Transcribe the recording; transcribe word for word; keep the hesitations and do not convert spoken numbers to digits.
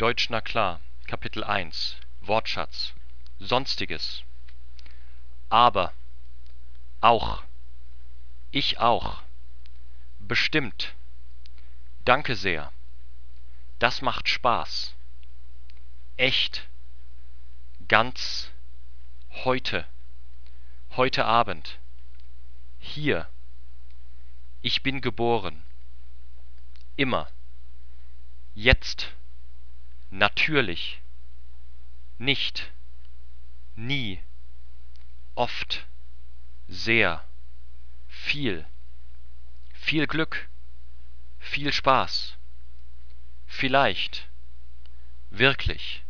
Deutsch na klar, Kapitel eins, Wortschatz, Sonstiges, aber, auch, ich auch, bestimmt, danke sehr, das macht Spaß, echt, ganz, heute, heute Abend, hier, ich bin geboren, immer, jetzt, natürlich, nicht, nie, oft, sehr, viel, viel Glück, viel Spaß, vielleicht, wirklich.